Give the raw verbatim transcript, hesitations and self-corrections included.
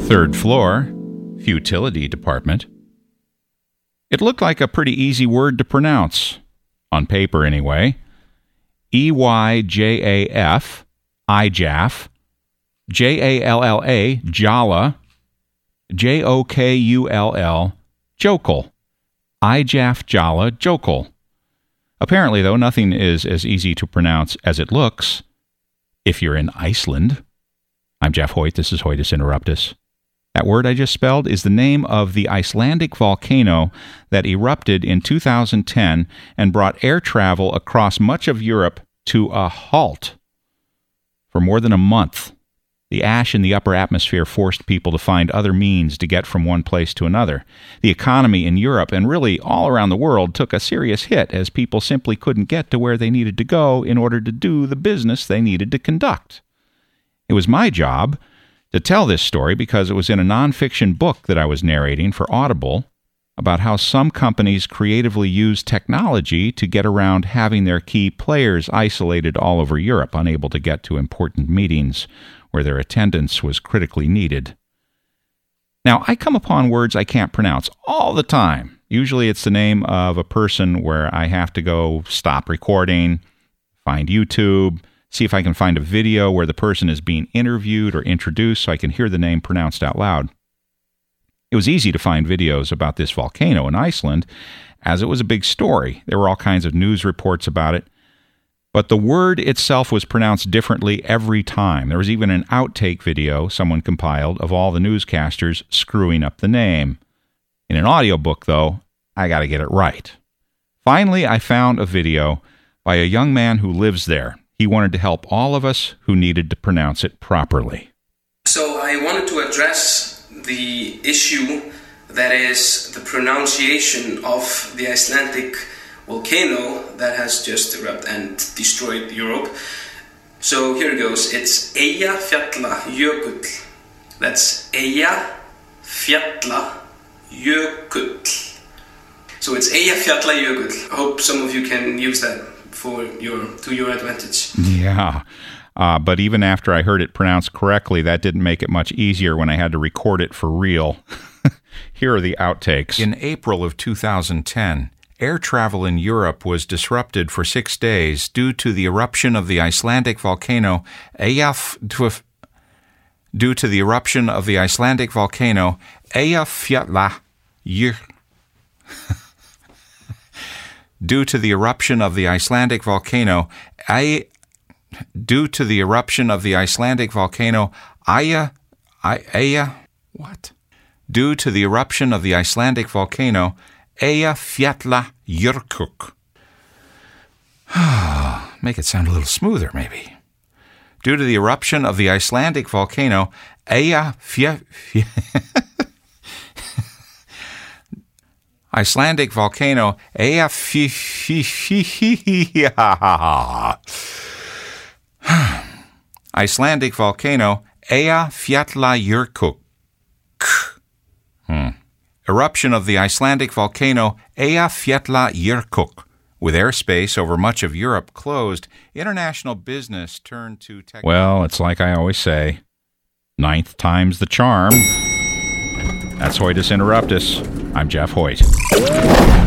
Third floor, futility department. It looked like a pretty easy word to pronounce, on paper anyway. E Y J A F, I J A F, J A L L A, Jalla, J O K U L L, Jokel, I J A F Jalla Jokel. Apparently, though, nothing is as easy to pronounce as it looks if you're in Iceland. I'm Jeff Hoyt. This is Hoytus Interruptus. That word I just spelled is the name of the Icelandic volcano that erupted in two thousand ten and brought air travel across much of Europe to a halt for more than a month. The ash in the upper atmosphere forced people to find other means to get from one place to another. The economy in Europe and really all around the world took a serious hit as people simply couldn't get to where they needed to go in order to do the business they needed to conduct. It was my job to tell this story because it was in a nonfiction book that I was narrating for Audible about how some companies creatively use technology to get around having their key players isolated all over Europe, unable to get to important meetings where their attendance was critically needed. Now, I come upon words I can't pronounce all the time. Usually it's the name of a person where I have to go stop recording, find YouTube, see if I can find a video where the person is being interviewed or introduced so I can hear the name pronounced out loud. It was easy to find videos about this volcano in Iceland, as it was a big story. There were all kinds of news reports about it. But the word itself was pronounced differently every time. There was even an outtake video someone compiled of all the newscasters screwing up the name. In an audiobook, though, I got to get it right. Finally, I found a video by a young man who lives there. He wanted to help all of us who needed to pronounce it properly. So I wanted to address the issue that is the pronunciation of the Icelandic volcano that has just erupted and destroyed Europe. So here it goes. It's Eyjafjallajökull. That's Eyjafjallajökull. So it's Eyjafjallajökull. I hope some of you can use that for your to your advantage. Yeah. Uh, but even after I heard it pronounced correctly, that didn't make it much easier when I had to record it for real. Here are the outtakes. In April of two thousand ten, air travel in Europe was disrupted for six days due to the eruption of the Icelandic volcano Eyjafjallajökull. Due to the eruption of the Icelandic volcano Eyjafjallajökull. Due to the eruption of the Icelandic volcano, I, due to the eruption of the Icelandic volcano, Aya, Aya, what? Due to the eruption of the Icelandic volcano, Eyjafjallajökull. Make it sound a little smoother, maybe. Due to the eruption of the Icelandic volcano, Eyjafjallajökull. Icelandic volcano Eyjafjallajökull. Icelandic volcano Eyjafjallajökull. Hmm. Eruption of the Icelandic volcano Eyjafjallajökull. With airspace over much of Europe closed, international business turned to tech. Well, it's like I always say, ninth time's the charm. That's Hoytus Interruptus. I'm Jeff Hoyt.